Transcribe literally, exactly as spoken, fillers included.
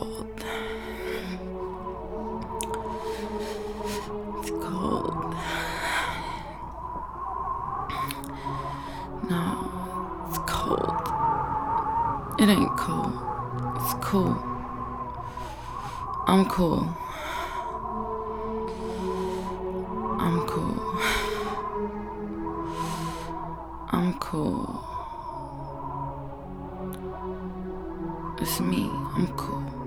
cold. It's cold. No, it's cold. It ain't cold. It's cool. I'm cool. I'm cool. I'm cool. It's me. I'm cool.